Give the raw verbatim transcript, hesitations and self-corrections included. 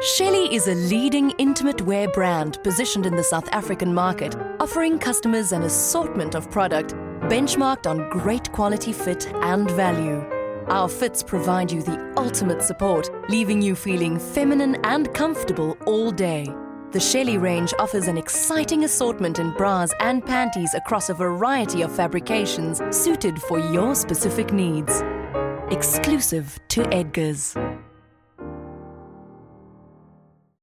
Shelly is a leading intimate wear brand positioned in the South African market, offering customers an assortment of product benchmarked on great quality fit and value. Our fits provide you the ultimate support, leaving you feeling feminine and comfortable all day. The Shelly range offers an exciting assortment in bras and panties across a variety of fabrications suited for your specific needs. Exclusive to Edgars.